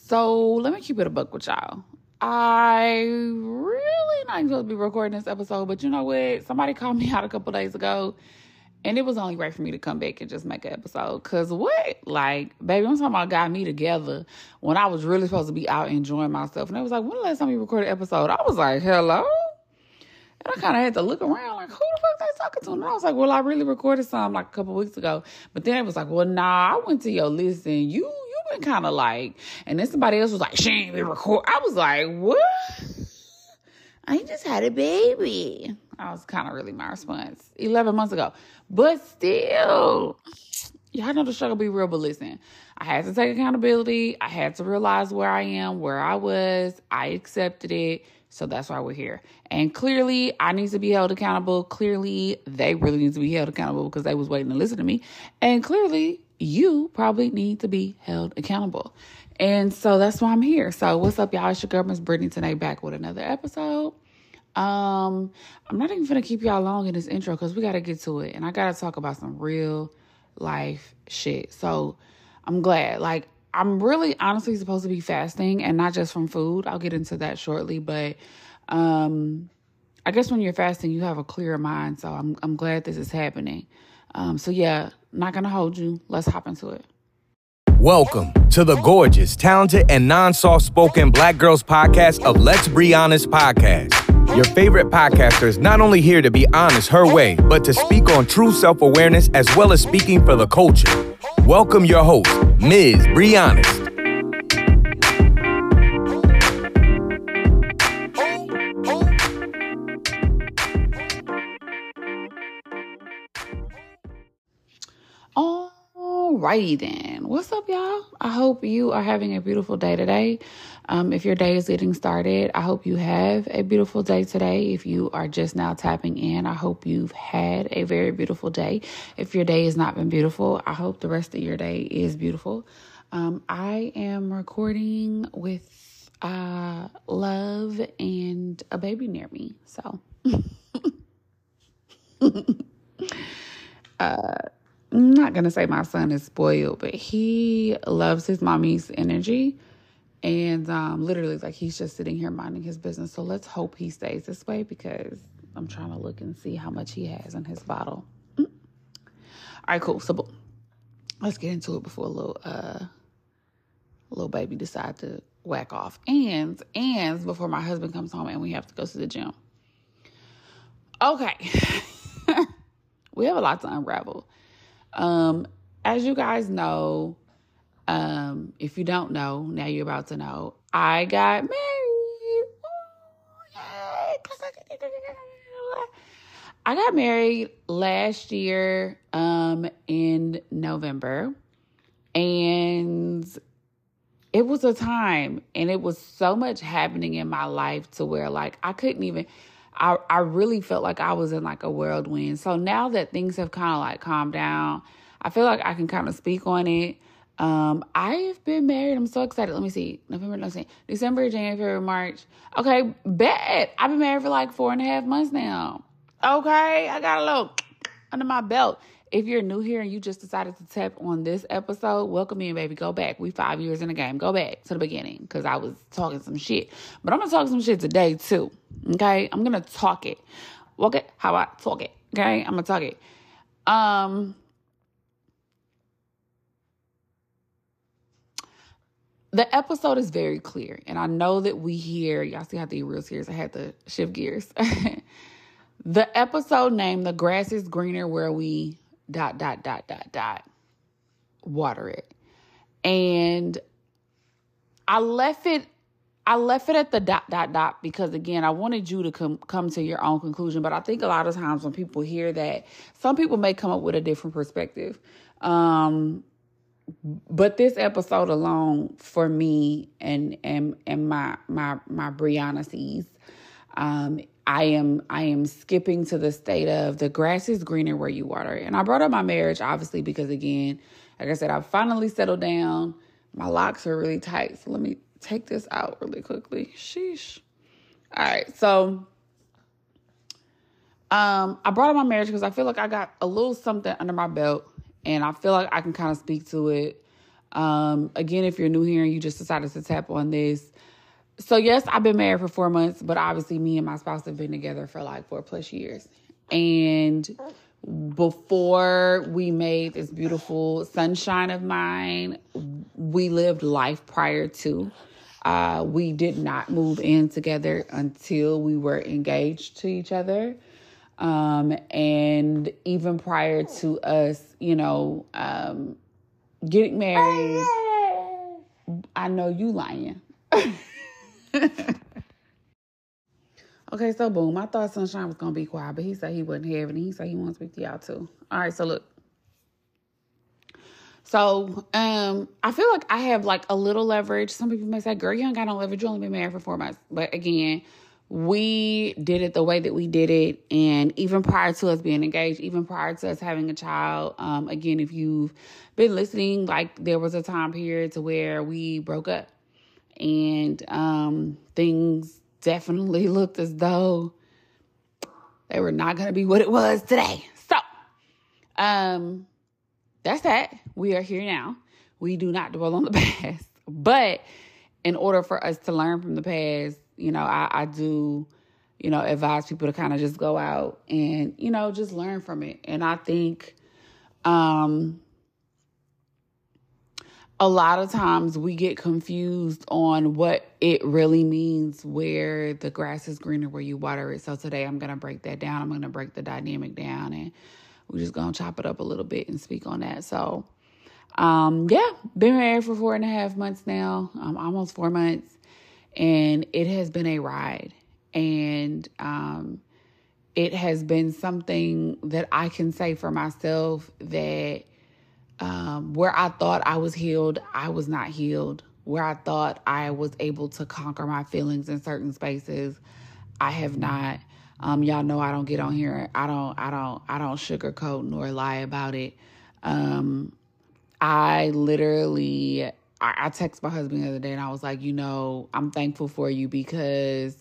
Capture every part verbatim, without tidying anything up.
So let me keep it a buck with y'all. I really not supposed to be recording this episode, but you know what? Somebody called me out a couple days ago, and it was only right for me to come back and just make an episode. Cause what? Like, baby, I'm talking about got me together when I was really supposed to be out enjoying myself. And they was like, when the last time you recorded an episode? I was like, hello? And I kind of had to look around like, who the fuck they talking to? And I was like, well, I really recorded some like a couple weeks ago. But then it was like, well, nah, I went to your list and you, you been kind of like, and then somebody else was like, she ain't been record. I was like, what? I just had a baby. I was kind of really my response eleven months ago. But still, y'all know the struggle be real, but listen, I had to take accountability. I had to realize where I am, where I was. I accepted it. So that's why we're here. And clearly, I need to be held accountable. Clearly, they really need to be held accountable because they was waiting to listen to me. And clearly, you probably need to be held accountable. And so that's why I'm here. So what's up, y'all? It's your girl, Miss Brittany, today back with another episode. Um, I'm not even going to keep y'all long in this intro because we got to get to it. And I got to talk about some real life shit. So I'm glad. Like, I'm really honestly supposed to be fasting and not just from food. I'll get into that shortly. But um, I guess when you're fasting, you have a clearer mind. So I'm I'm glad this is happening. Um, so yeah, not going to hold you. Let's hop into it. Welcome to the gorgeous, talented, and non-soft-spoken Black Girls podcast of Let's Be Honest podcast. Your favorite podcaster is not only here to be honest her way, but to speak on true self-awareness as well as speaking for the culture. Welcome your host, Miz Be Honest. Alrighty then. What's up, y'all? I hope you are having a beautiful day today. Um, if your day is getting started, I hope you have a beautiful day today. If you are just now tapping in, I hope you've had a very beautiful day. If your day has not been beautiful, I hope the rest of your day is beautiful. Um, I am recording with uh, love and a baby near me. So, uh, I'm not going to say my son is spoiled, but he loves his mommy's energy. And um, literally, like, he's just sitting here minding his business. So let's hope he stays this way because I'm trying to look and see how much he has in his bottle. Mm. All right, cool. So let's get into it before a little, uh, little baby decide to whack off. And, and before my husband comes home and we have to go to the gym. Okay. We have a lot to unravel. Um, as you guys know, um, if you don't know, now you're about to know, I got married. I got married last year, um, in November, and it was a time, and it was so much happening in my life to where, like, I couldn't even, I, I really felt like I was in, like, a whirlwind. So now that things have kind of, like, calmed down, I feel like I can kind of speak on it. Um, I've been married. I'm so excited. Let me see. November, let me see. December, January, March. Okay, bet. I've been married for, like, four and a half months now. Okay, I got a little under my belt. If you're new here and you just decided to tap on this episode, welcome in, baby. Go back. We five years in the game. Go back to the beginning because I was talking some shit. But I'm going to talk some shit today, too. Okay? I'm going to talk it. Walk it how I talk it. Okay? I'm going to talk it. Um, the episode is very clear. And I know that we hear, y'all see how the real serious, I had to shift gears. The episode named The Grass is Greener Where We dot, dot, dot, dot, dot, water it. And I left it, I left it at the dot, dot, dot, because again, I wanted you to come, come to your own conclusion. But I think a lot of times when people hear that, some people may come up with a different perspective. Um, but this episode alone for me and, and, and my, my, my Brianna's, um, I am I am skipping to the state of the grass is greener where you water it. And I brought up my marriage, obviously, because, again, like I said, I finally settled down. My locks are really tight. So let me take this out really quickly. Sheesh. All right. So um, I brought up my marriage because I feel like I got a little something under my belt. And I feel like I can kind of speak to it. Um, again, if you're new here and you just decided to tap on this. So yes, I've been married for four months, but obviously me and my spouse have been together for like four plus years. And before we made this beautiful sunshine of mine, we lived life prior to. Uh, we did not move in together until we were engaged to each other. Um, and even prior to us, you know, um, getting married, I know you lying. Okay, so boom, I thought Sunshine was going to be quiet, but he said he wasn't having it. He said he wants to speak to y'all too. All right, so look. So, um, I feel like I have like a little leverage. Some people may say, girl, you ain't got no leverage. You only been married for four months. But again, we did it the way that we did it. And even prior to us being engaged, even prior to us having a child, um, again, if you've been listening, like there was a time period to where we broke up. And um, things definitely looked as though they were not going to be what it was today. So, um, that's that. We are here now. We do not dwell on the past. But in order for us to learn from the past, you know, I, I do, you know, advise people to kind of just go out and, you know, just learn from it. And I think um, a lot of times we get confused on what it really means, where the grass is greener where you water it. So today I'm going to break that down. I'm going to break the dynamic down, and we're just going to chop it up a little bit and speak on that. So, um, yeah, been married for four and a half months now, um, almost four months. And it has been a ride. And um, it has been something that I can say for myself that um, where I thought I was healed, I was not healed. Where I thought I was able to conquer my feelings in certain spaces, I have not. Um, y'all know I don't get on here. I don't, I don't, I don't sugarcoat nor lie about it. Um, I literally, I, I texted my husband the other day and I was like, you know, I'm thankful for you because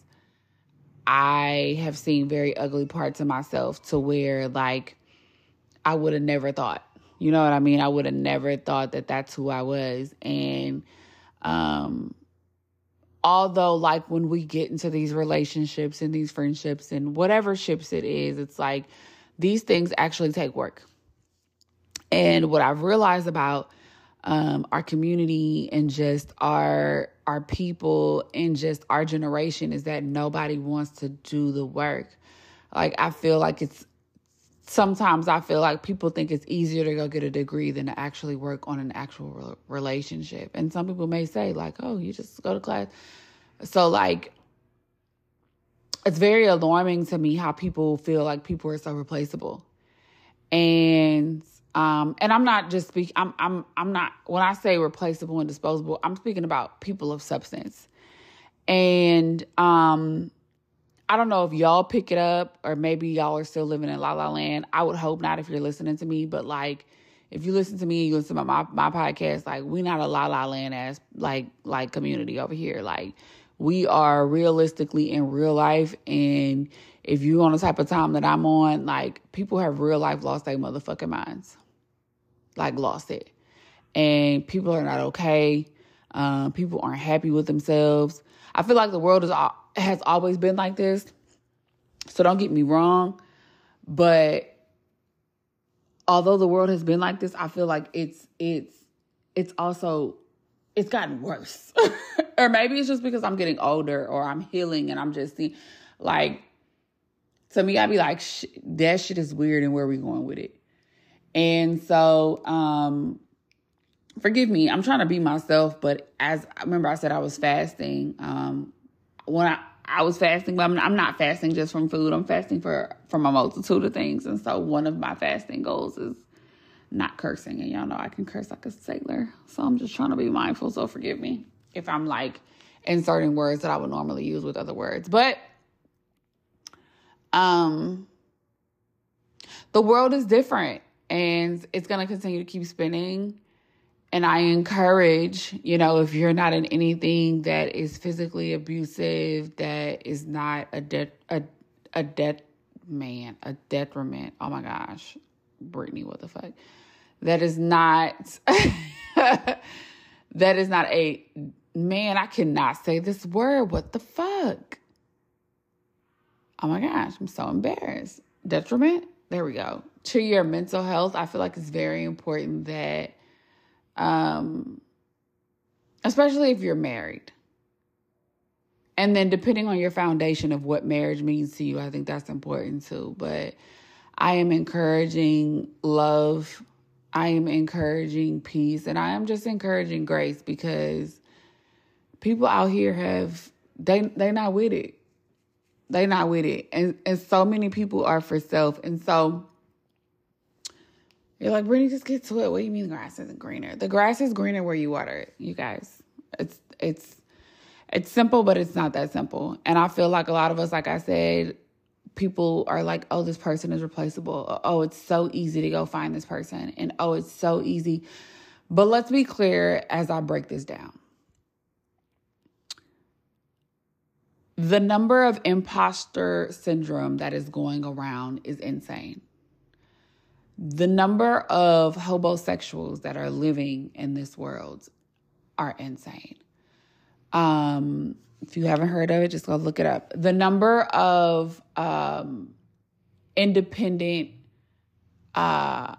I have seen very ugly parts of myself to where like I would have never thought, you know what I mean? I would have never thought that that's who I was. And, um, although, like, when we get into these relationships and these friendships and whatever ships it is, it's like these things actually take work. And what I've realized about um, our community and just our our people and just our generation is that nobody wants to do the work. Like, I feel like it's sometimes I feel like people think it's easier to go get a degree than to actually work on an actual relationship. And some people may say, like, oh, you just go to class. So, like, it's very alarming to me how people feel like people are so replaceable. And um, and I'm not just speaking, I'm, I'm, I'm not, when I say replaceable and disposable, I'm speaking about people of substance. And um, I don't know if y'all pick it up or maybe y'all are still living in La La Land. I would hope not if you're listening to me, but like, if you listen to me, you listen to my, my, my podcast, like, we not a La La Land ass, like, like community over here. Like, we are realistically in real life. And if you're on the type of time that I'm on, like, people have real life lost their motherfucking minds. Like, lost it. And people are not okay. Um, people aren't happy with themselves. I feel like the world is has always been like this. So don't get me wrong. But although the world has been like this, I feel like it's it's it's also it's gotten worse. Or maybe it's just because I'm getting older or I'm healing and I'm just seeing, like, to me, I'd be like, sh- that shit is weird and where are we going with it? And so, um, forgive me, I'm trying to be myself, but as I remember I said I was fasting. Um, when I, I was fasting, but I'm, I'm not fasting just from food. I'm fasting for, from a multitude of things. And so one of my fasting goals is not cursing. And y'all know I can curse like a sailor. So I'm just trying to be mindful. So forgive me if I'm like inserting words that I would normally use with other words. But um, the world is different and it's going to continue to keep spinning. And I encourage, you know, if you're not in anything that is physically abusive, that is not a de- a a de- man, a detriment. Oh my gosh, Brittany, what the fuck? That is not, that is not a, man, I cannot say this word. What the fuck? Oh my gosh, I'm so embarrassed. Detriment? There we go. To your mental health, I feel like it's very important that, um, especially if you're married. And then depending on your foundation of what marriage means to you, I think that's important too. But I am encouraging love. I am encouraging peace, and I am just encouraging grace, because people out here have, they, they're not with it. They're not with it. And, and so many people are for self. And so you're like, Brittany, just get to it. What do you mean the grass isn't greener? The grass is greener where you water it, you guys. It's, it's, it's simple, but it's not that simple. And I feel like a lot of us, like I said, people are like, oh, this person is replaceable. Oh, it's so easy to go find this person. And oh, it's so easy. But let's be clear as I break this down. The number of imposter syndrome that is going around is insane. The number of homosexuals that are living in this world are insane. Um, if you haven't heard of it, just go look it up. The number of um, independent, uh,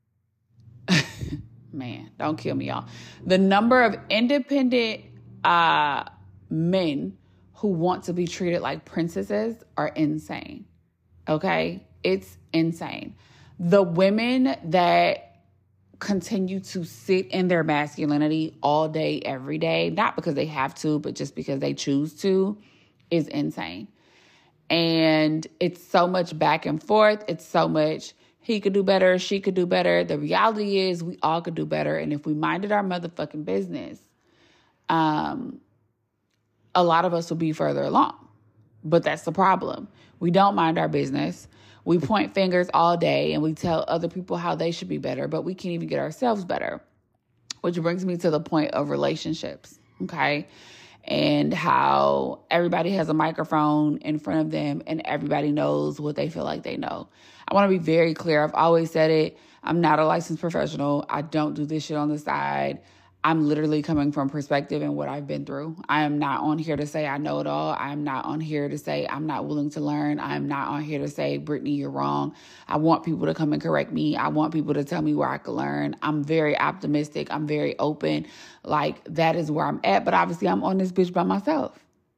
man, don't kill me, y'all. The number of independent uh, men who want to be treated like princesses are insane. Okay? It's insane. The women that continue to sit in their masculinity all day, every day, not because they have to, but just because they choose to, is insane. And it's so much back and forth. It's so much, he could do better, she could do better. The reality is we all could do better. And if we minded our motherfucking business, um, a lot of us will be further along. But that's the problem. We don't mind our business. We point fingers all day and we tell other people how they should be better, but we can't even get ourselves better. Which brings me to the point of relationships, okay? And how everybody has a microphone in front of them and everybody knows what they feel like they know. I want to be very clear. I've always said it. I'm not a licensed professional. I don't do this shit on the side. I'm literally coming from perspective and what I've been through. I am not on here to say I know it all. I am not on here to say I'm not willing to learn. I am not on here to say, Brittany, you're wrong. I want people to come and correct me. I want people to tell me where I can learn. I'm very optimistic. I'm very open. Like, that is where I'm at. But obviously, I'm on this bitch by myself.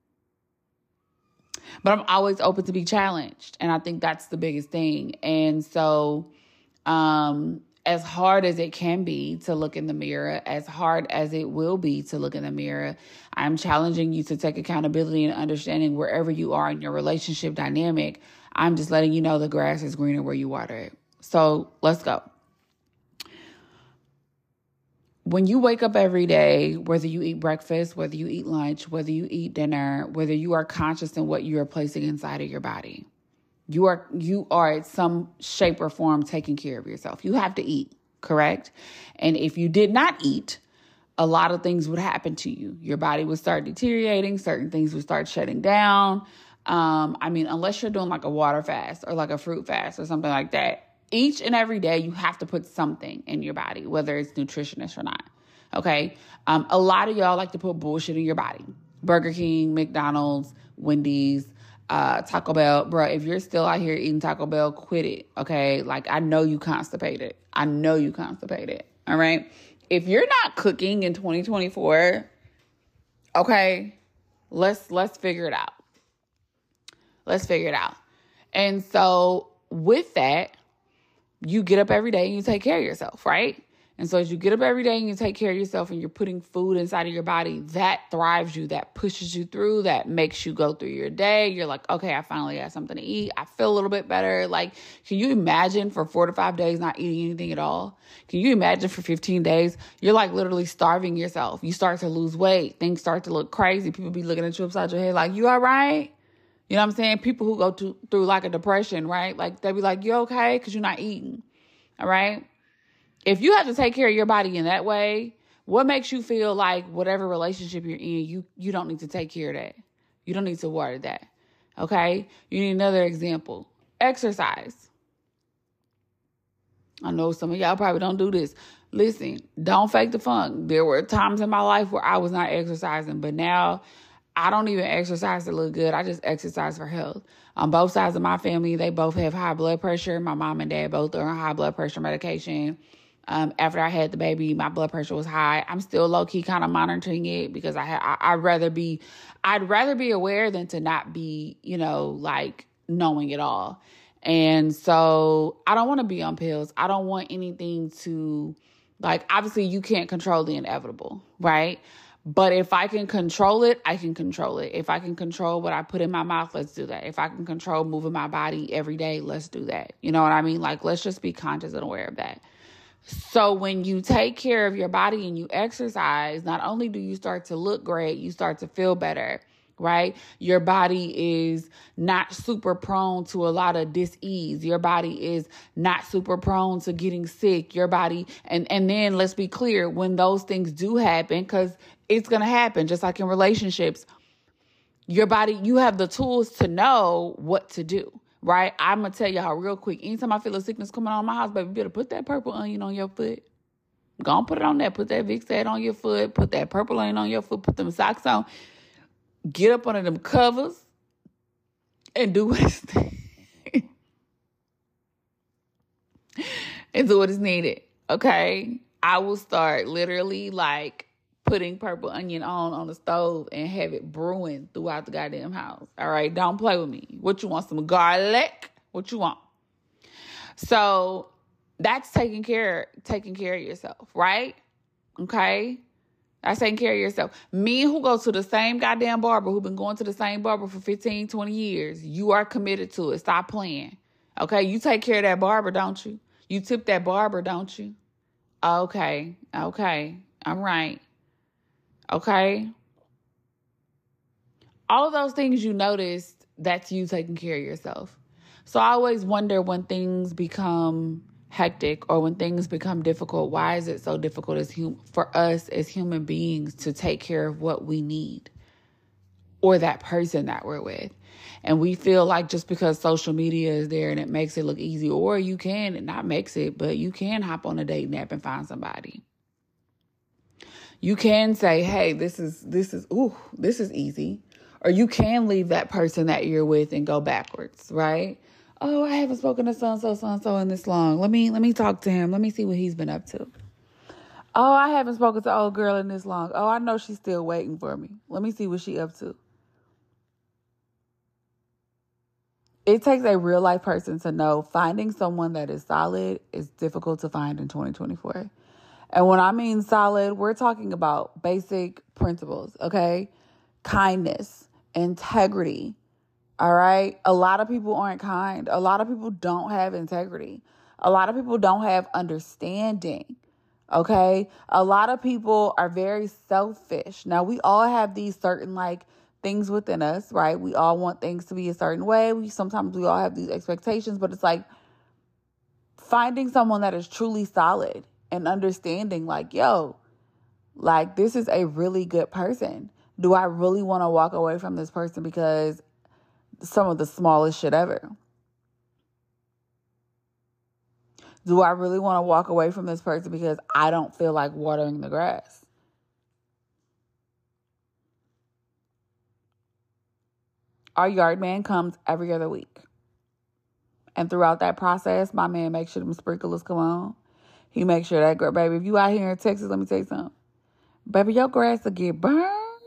But I'm always open to be challenged. And I think that's the biggest thing. And so, um... as hard as it can be to look in the mirror, as hard as it will be to look in the mirror, I'm challenging you to take accountability and understanding wherever you are in your relationship dynamic. I'm just letting you know the grass is greener where you water it. So let's go. When you wake up every day, whether you eat breakfast, whether you eat lunch, whether you eat dinner, whether you are conscious in what you are placing inside of your body, You are you are in some shape or form taking care of yourself. You have to eat, correct? And if you did not eat, a lot of things would happen to you. Your body would start deteriorating. Certain things would start shutting down. Um, I mean, unless you're doing like a water fast or like a fruit fast or something like that, each and every day you have to put something in your body, whether it's nutritionist or not, okay? Um, a lot of y'all like to put bullshit in your body. Burger King, McDonald's, Wendy's, Uh, Taco Bell, bro, if you're still out here eating Taco Bell, quit it, okay? Like, I know you constipated. I know you constipated, all right? If you're not cooking in twenty twenty-four, okay, let's let's figure it out. Let's figure it out. And so with that, you get up every day and you take care of yourself, right? And so as you get up every day and you take care of yourself and you're putting food inside of your body, that thrives you, that pushes you through, that makes you go through your day. You're like, okay, I finally got something to eat. I feel a little bit better. Like, can you imagine for four to five days not eating anything at all? Can you imagine for fifteen days? You're like literally starving yourself. You start to lose weight. Things start to look crazy. People be looking at you upside your head like, you all right? You know what I'm saying? People who go to, through like a depression, right? Like, they be like, you okay? Because you're not eating. All right? If you have to take care of your body in that way, what makes you feel like whatever relationship you're in, you, you don't need to take care of that? You don't need to water that, okay? You need another example. Exercise. I know some of y'all probably don't do this. Listen, don't fake the funk. There were times in my life where I was not exercising, but now I don't even exercise to look good. I just exercise for health. On both sides of my family, they both have high blood pressure. My mom and dad both are on high blood pressure medication. Um, after I had the baby, my blood pressure was high. I'm still low key kind of monitoring it because I, ha- I I'd rather be, I'd rather be aware than to not be, you know, like knowing it all. And so I don't want to be on pills. I don't want anything to, like, obviously you can't control the inevitable, right? But if I can control it, I can control it. If I can control what I put in my mouth, let's do that. If I can control moving my body every day, let's do that. You know what I mean? Like, let's just be conscious and aware of that. So when you take care of your body and you exercise, not only do you start to look great, you start to feel better, right? Your body is not super prone to a lot of dis-ease. Your body is not super prone to getting sick. Your body, and, and then let's be clear, when those things do happen, because it's going to happen, just like in relationships, your body, you have the tools to know what to do. Right? I'm going to tell y'all real quick. Anytime I feel a sickness coming on my house, baby, you better put that purple onion on your foot. Go on, put it on there. Put that Vicks on your foot. Put that purple onion on your foot. Put them socks on. Get up under them covers and do what it's and do what is needed. Okay? I will start literally like putting purple onion on on the stove and have it brewing throughout the goddamn house. All right, don't play with me. What you want, some garlic? What you want? So that's taking care, taking care of yourself, right? Okay, that's taking care of yourself. Me who go to the same goddamn barber, who been going to the same barber for fifteen, twenty years, you are committed to it. Stop playing. Okay, you take care of that barber, don't you? You tip that barber, don't you? Okay, okay, I'm right. Okay. All of those things you noticed, that's you taking care of yourself. So I always wonder when things become hectic or when things become difficult, why is it so difficult as hum- for us as human beings to take care of what we need or that person that we're with? And we feel like just because social media is there and it makes it look easy, or you can, it not makes it, but you can hop on a dating app and find somebody. You can say, hey, this is, this is, ooh, this is easy. Or you can leave that person that you're with and go backwards, right? Oh, I haven't spoken to so-and-so, so-and-so in this long. Let me, let me talk to him. Let me see what he's been up to. Oh, I haven't spoken to old girl in this long. Oh, I know she's still waiting for me. Let me see what she up to. It takes a real life person to know finding someone that is solid is difficult to find in twenty twenty-four. And when I mean solid, we're talking about basic principles, okay? Kindness, integrity, all right? A lot of people aren't kind. A lot of people don't have integrity. A lot of people don't have understanding, okay? A lot of people are very selfish. Now, we all have these certain, like, things within us, right? We all want things to be a certain way. We sometimes we all have these expectations, but it's like finding someone that is truly solid and understanding, like, yo, like, this is a really good person. Do I really want to walk away from this person because some of the smallest shit ever? Do I really want to walk away from this person because I don't feel like watering the grass? Our yard man comes every other week. And throughout that process, my man makes sure them sprinklers come on. He makes sure that, girl, baby, if you out here in Texas, let me tell you something. Baby, your grass will get burned.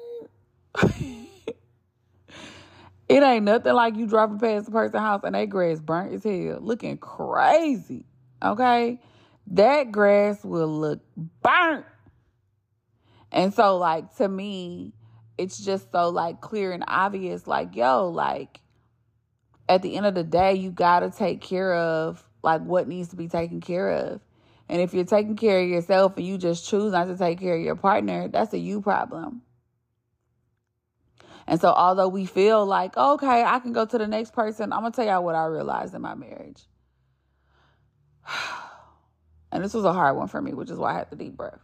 It ain't nothing like you driving past the person's house and that grass burnt as hell, looking crazy, okay? That grass will look burnt. And so, like, to me, it's just so, like, clear and obvious, like, yo, like, at the end of the day, you got to take care of, like, what needs to be taken care of. And if you're taking care of yourself and you just choose not to take care of your partner, that's a you problem. And so although we feel like, okay, I can go to the next person, I'm going to tell y'all what I realized in my marriage. And this was a hard one for me, which is why I had the deep breath.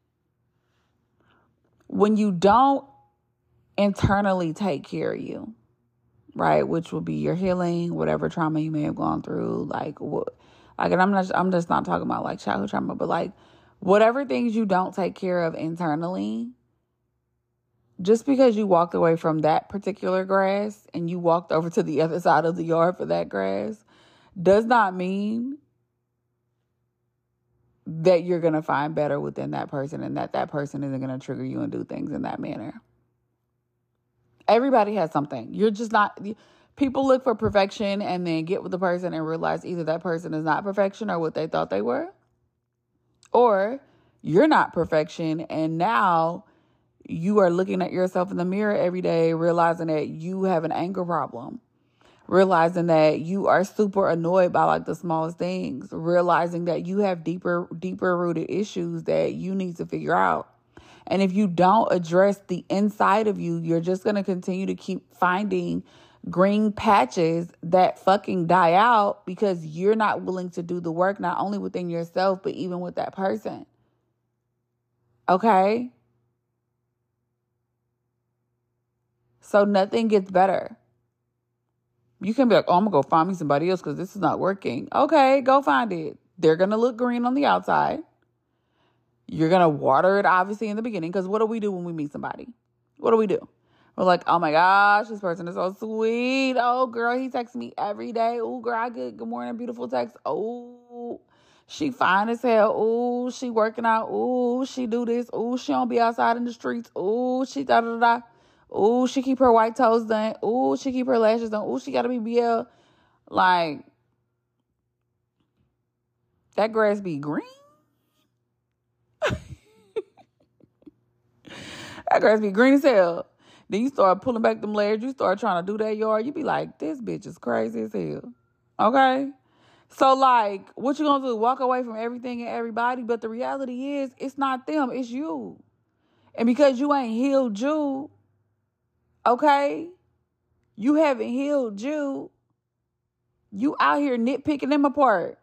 When you don't internally take care of you, right, which will be your healing, whatever trauma you may have gone through, like what, Like, and I'm not, I'm just not talking about like childhood trauma, but like whatever things you don't take care of internally, just because you walked away from that particular grass and you walked over to the other side of the yard for that grass does not mean that you're going to find better within that person and that that person isn't going to trigger you and do things in that manner. Everybody has something. You're just not... People look for perfection and then get with the person and realize either that person is not perfection or what they thought they were. Or you're not perfection and now you are looking at yourself in the mirror every day, realizing that you have an anger problem. Realizing that you are super annoyed by like the smallest things. Realizing that you have deeper, deeper rooted issues that you need to figure out. And if you don't address the inside of you, you're just going to continue to keep finding green patches that fucking die out because you're not willing to do the work, not only within yourself, but even with that person. Okay? So nothing gets better. You can be like, oh, I'm going to go find me somebody else because this is not working. Okay, go find it. They're going to look green on the outside. You're going to water it, obviously, in the beginning. Because what do we do when we meet somebody? What do we do? We're like, oh, my gosh, this person is so sweet. Oh, girl, he texts me every day. Oh, girl, I get good morning, beautiful text. Oh, she fine as hell. Oh, she working out. Oh, she do this. Oh, she don't be outside in the streets. Oh, she da-da-da-da. Oh, she keep her white toes done. Oh, she keep her lashes done. Oh, she got a B B L. Like, that grass be green? That grass be green as hell. Then you start pulling back them layers. You start trying to do that yard. You be like, this bitch is crazy as hell. Okay? So, like, what you gonna do? Walk away from everything and everybody? But the reality is, it's not them. It's you. And because you ain't healed you, okay? You haven't healed you. You out here nitpicking them apart.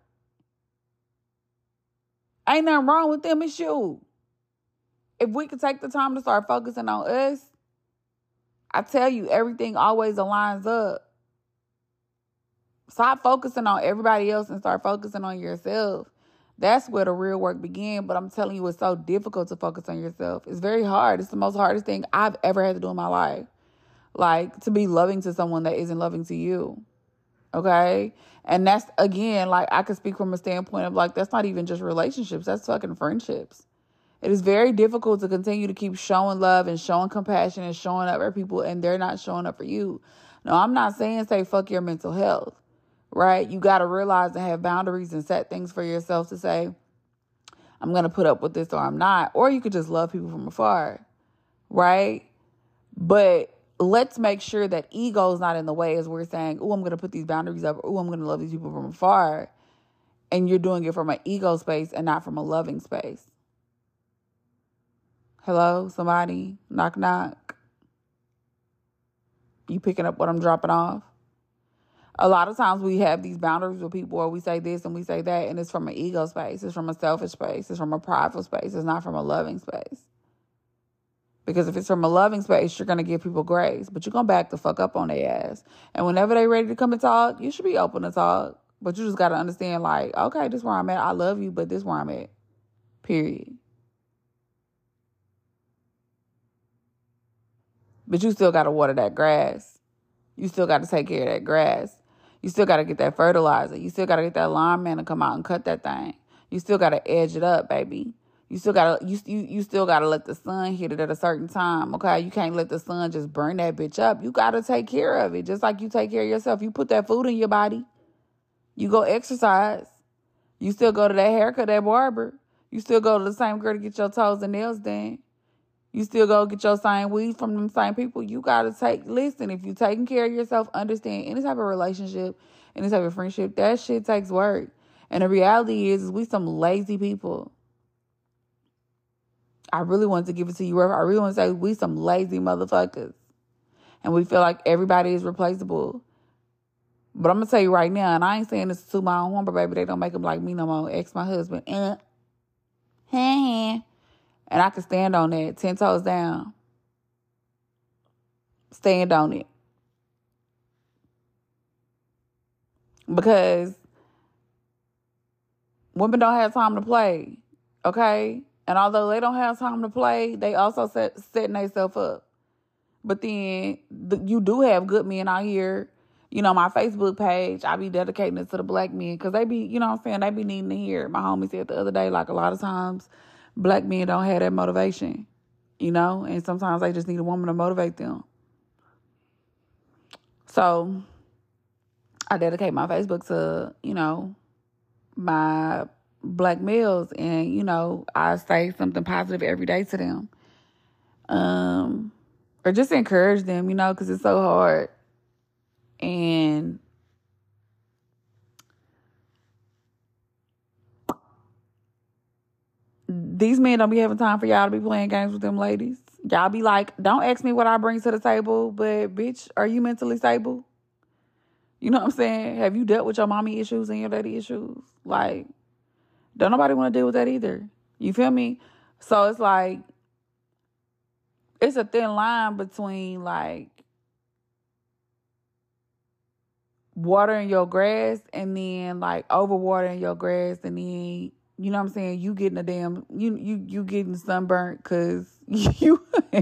Ain't nothing wrong with them. It's you. If we could take the time to start focusing on us, I tell you, everything always aligns up. Stop focusing on everybody else and start focusing on yourself. That's where the real work begins. But I'm telling you, it's so difficult to focus on yourself. It's very hard. It's the most hardest thing I've ever had to do in my life. Like, to be loving to someone that isn't loving to you. Okay? And that's, again, like, I could speak from a standpoint of, like, that's not even just relationships. That's fucking friendships. It is very difficult to continue to keep showing love and showing compassion and showing up for people and they're not showing up for you. No, I'm not saying say fuck your mental health, right? You got to realize and have boundaries and set things for yourself to say, I'm going to put up with this or I'm not. Or you could just love people from afar, right? But let's make sure that ego is not in the way as we're saying, oh, I'm going to put these boundaries up. Oh, I'm going to love these people from afar. And you're doing it from an ego space and not from a loving space. Hello, somebody? Knock, knock. You picking up what I'm dropping off? A lot of times we have these boundaries with people or we say this and we say that and it's from an ego space. It's from a selfish space. It's from a prideful space. It's not from a loving space. Because if it's from a loving space, you're going to give people grace. But you're going to back the fuck up on their ass. And whenever they're ready to come and talk, you should be open to talk. But you just got to understand, like, okay, this is where I'm at. I love you, but this is where I'm at. Period. But you still got to water that grass. You still got to take care of that grass. You still got to get that fertilizer. You still got to get that lineman to come out and cut that thing. You still got to edge it up, baby. You still got to you, you you still got to let the sun hit it at a certain time, okay? You can't let the sun just burn that bitch up. You got to take care of it, just like you take care of yourself. You put that food in your body. You go exercise. You still go to that haircut, that barber. You still go to the same girl to get your toes and nails done. You still go get your same weed from them same people. You got to take, listen, if you taking care of yourself, understand any type of relationship, any type of friendship, that shit takes work. And the reality is, is we some lazy people. I really want to give it to you. I really want to say we some lazy motherfuckers. And we feel like everybody is replaceable. But I'm going to tell you right now, and I ain't saying this to my own horn, but baby, they don't make them like me no more. Ex my husband. And, and I can stand on that, ten toes down. Stand on it. Because Women don't have time to play, okay? And although they don't have time to play, they also set, setting themselves up. But then the, you do have good men out here. You know, my Facebook page, I be dedicating it to the black men because they be, you know what I'm saying, they be needing to hear. My homie said the other day, like a lot of times, black men don't have that motivation, you know? And sometimes they just need a woman to motivate them. So I dedicate my Facebook to, you know, my black males, and, you know, I say something positive every day to them. Um, or just encourage them, you know, because it's so hard. And these men don't be having time for y'all to be playing games with them ladies. Y'all be like, don't ask me what I bring to the table, but bitch, are you mentally stable? You know what I'm saying? Have you dealt with your mommy issues and your daddy issues? Like, don't nobody want to deal with that either. You feel me? So it's like, it's a thin line between like watering your grass and then like overwatering your grass, and then, you know what I'm saying, you getting a damn, you you you getting sunburnt because you...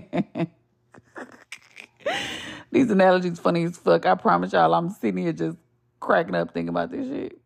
These analogies funny as fuck. I promise y'all, I'm sitting here just cracking up thinking about this shit.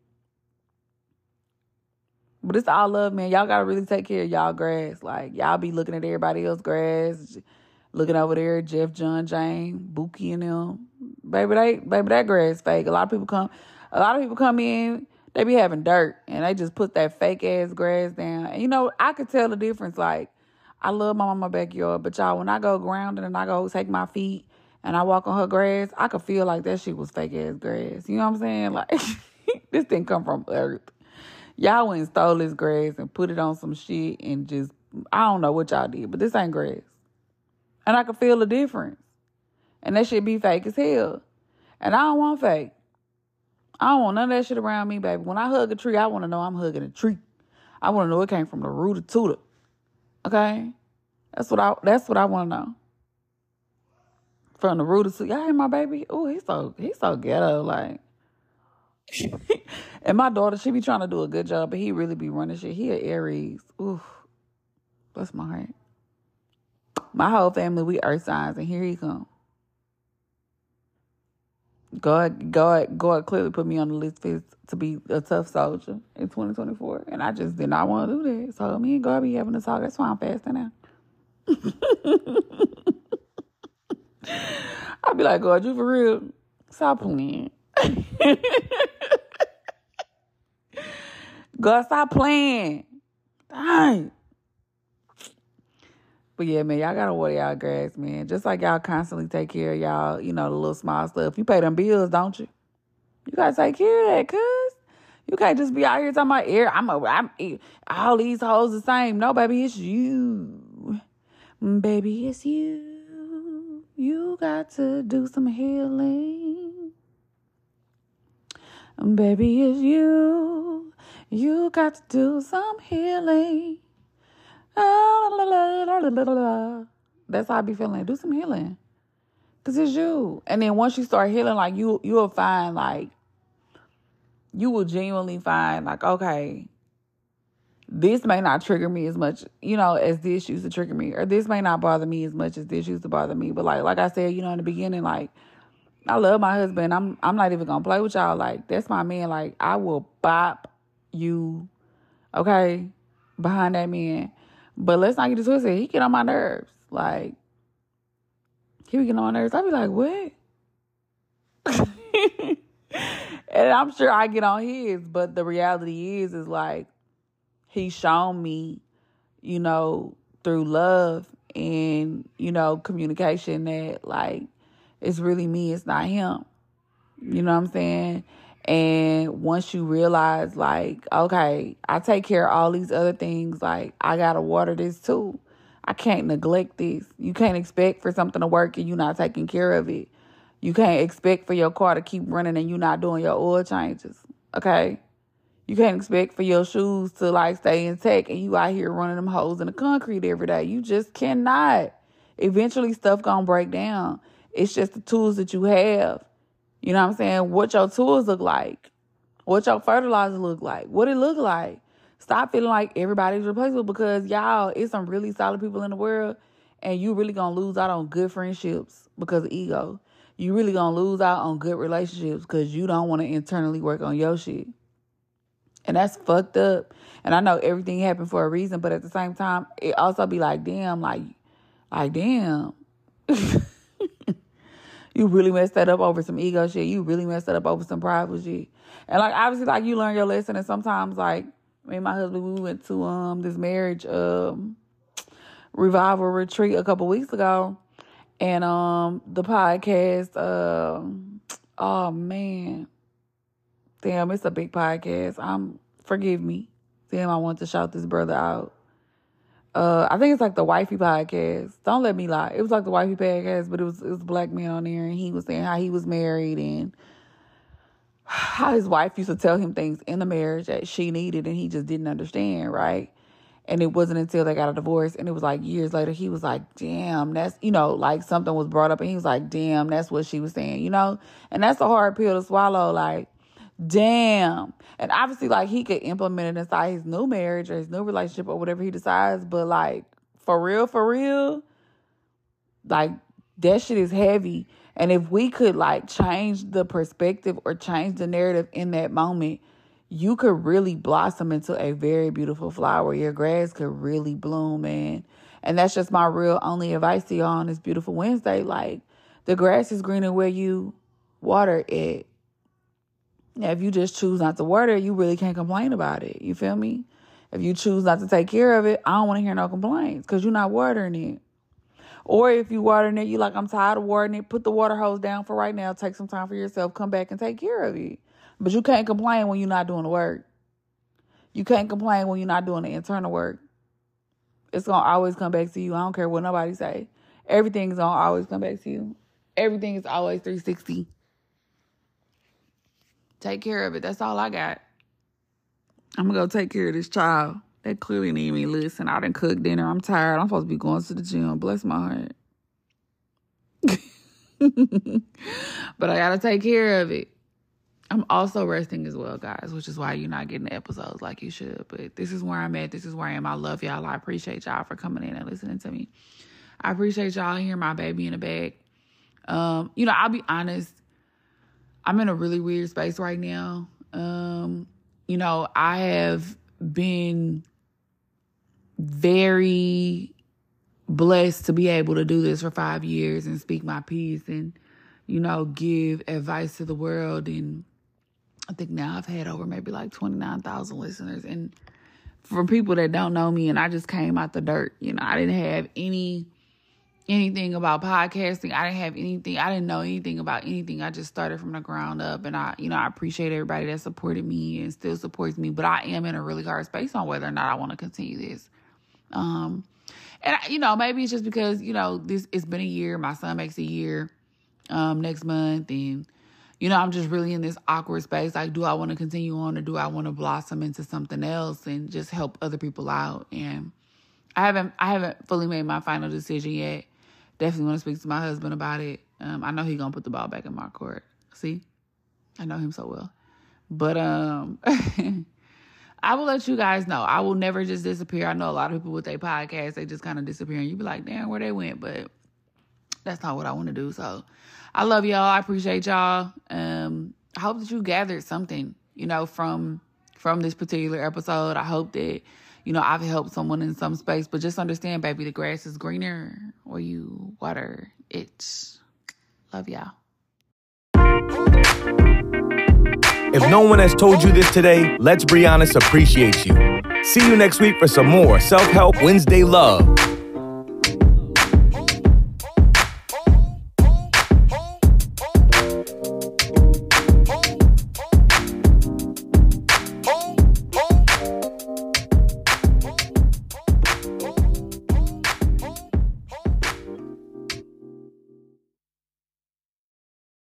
But it's all love, man. Y'all gotta really take care of y'all grass. Like, y'all be looking at everybody else's grass, looking over there, Jeff, John, Jane, Buki, and them. Baby, they, baby, that grass fake. A lot of people come, a lot of people come in, they be having dirt, and they just put that fake ass grass down. And you know, I could tell the difference. Like, I love my mama backyard, but y'all, when I go grounding and I go take my feet and I walk on her grass, I could feel like that shit was fake ass grass. You know what I'm saying? Like, this didn't come from earth. Y'all went and stole this grass and put it on some shit and just, I don't know what y'all did, but this ain't grass. And I could feel the difference. And that shit be fake as hell. And I don't want fake. I don't want none of that shit around me, baby. When I hug a tree, I want to know I'm hugging a tree. I want to know it came from the root to the. Okay? That's what I that's what I want to know. From the root to, y'all hear my baby? Oh, he's so he's so ghetto, like. And my daughter, she be trying to do a good job, but he really be running shit. He a Aries. Oof. Bless my heart. My whole family, we earth signs, and here he come. God, God, God clearly put me on the list for, to be a tough soldier in twenty twenty-four, and I just did not want to do that. So me and God be having a talk. That's why I'm fasting now. I'll be like, God, you for real? Stop playing. God, stop playing. Dang. But yeah, man, y'all gotta water y'all grass, man. Just like y'all constantly take care of y'all, you know, the little small stuff. You pay them bills, don't you? You gotta take care of that, cuz. You can't just be out here talking about air. I'm a, I'm, all these hoes the same. No, baby, it's you. Baby, it's you. You got to do some healing. Baby, it's you. You got to do some healing. That's how I be feeling. Do some healing. Because it's you. And then once you start healing, like, you, you'll find, like, you will genuinely find, like, okay, this may not trigger me as much, you know, as this used to trigger me. Or this may not bother me as much as this used to bother me. But, like, like I said, you know, in the beginning, like, I love my husband. I'm I'm not even going to play with y'all. Like, that's my man. Like, I will bop you, okay, behind that man. But let's not get it twisted. He get on my nerves. Like, he be getting on my nerves. I be like, what? And I'm sure I get on his. But the reality is, is like, he's shown me, you know, through love and, you know, communication that, like, it's really me. It's not him. You know what I'm saying? And once you realize, like, okay, I take care of all these other things, like, I got to water this too. I can't neglect this. You can't expect for something to work and you're not taking care of it. You can't expect for your car to keep running and you're not doing your oil changes, okay? You can't expect for your shoes to, like, stay intact and you out here running them holes in the concrete every day. You just cannot. Eventually, stuff gonna break down. It's just the tools that you have. You know what I'm saying? What your tools look like. What your fertilizer look like. What it look like. Stop feeling like everybody's replaceable because, y'all, it's some really solid people in the world and you really going to lose out on good friendships because of ego. You really going to lose out on good relationships because you don't want to internally work on your shit. And that's fucked up. And I know everything happened for a reason, but at the same time, it also be like, damn, like, like, damn. You really messed that up over some ego shit. You really messed that up over some prideful shit. And, like, obviously, like, you learn your lesson. And sometimes, like, me and my husband, we went to um this marriage um revival retreat a couple weeks ago. And um the podcast, uh, oh, man. Damn, it's a big podcast. Um, forgive me. Damn, I want to shout this brother out. Uh, I think it's like the Wifey podcast. Don't let me lie. It was like the Wifey podcast, but it was it was a black man on there, and he was saying how he was married and how his wife used to tell him things in the marriage that she needed, and he just didn't understand, right? And it wasn't until they got a divorce, and it was like years later, he was like, damn, that's, you know, like something was brought up, and he was like, damn, that's what she was saying, you know? And that's a hard pill to swallow, like, damn. And obviously, like, he could implement it inside his new marriage or his new relationship or whatever he decides. But, like, for real, for real, like, that shit is heavy. And if we could, like, change the perspective or change the narrative in that moment, you could really blossom into a very beautiful flower. Your grass could really bloom, man. And that's just my real only advice to y'all on this beautiful Wednesday. Like, the grass is greener where you water it. Now, if you just choose not to water it, you really can't complain about it. You feel me? If you choose not to take care of it, I don't want to hear no complaints because you're not watering it. Or if you watering it, you like, I'm tired of watering it, put the water hose down for right now, take some time for yourself, come back and take care of it. But you can't complain when you're not doing the work. You can't complain when you're not doing the internal work. It's going to always come back to you. I don't care what nobody say. Everything's going to always come back to you. Everything is always three sixty. Take care of it. That's all I got. I'm going to go take care of this child. That clearly need me. Listen, I done cooked dinner. I'm tired. I'm supposed to be going to the gym. Bless my heart. But I got to take care of it. I'm also resting as well, guys, which is why you're not getting the episodes like you should. But this is where I'm at. This is where I am. I love y'all. I appreciate y'all for coming in and listening to me. I appreciate y'all hearing my baby in the bag. Um, you know, I'll be honest. I'm in a really weird space right now. Um, you know, I have been very blessed to be able to do this for five years and speak my piece and, you know, give advice to the world. And I think now I've had over maybe like twenty-nine thousand listeners. And for people that don't know me, and I just came out the dirt, you know, I didn't have any... anything about podcasting. I didn't have anything. I didn't know anything about anything. I just started from the ground up. And I, you know, I appreciate everybody that supported me and still supports me. But I am in a really hard space on whether or not I want to continue this. Um, and, I, you know, maybe it's just because, you know, this it's been a year. My son makes a year um, next month. And, you know, I'm just really in this awkward space. Like, do I want to continue on or do I want to blossom into something else and just help other people out? And I haven't, I haven't fully made my final decision yet. Definitely want to speak to my husband about it. Um, I know he's going to put the ball back in my court. See? I know him so well. But um, I will let you guys know. I will never just disappear. I know a lot of people with their podcasts, they just kind of disappear. And you be like, damn, where they went? But that's not what I want to do. So I love y'all. I appreciate y'all. Um, I hope that you gathered something, you know, from from this particular episode. I hope that, you know, I've helped someone in some space, but just understand, baby, the grass is greener where you water it. Love y'all. If no one has told you this today, Let's Be Honest appreciates you. See you next week for some more Self-Help Wednesday love.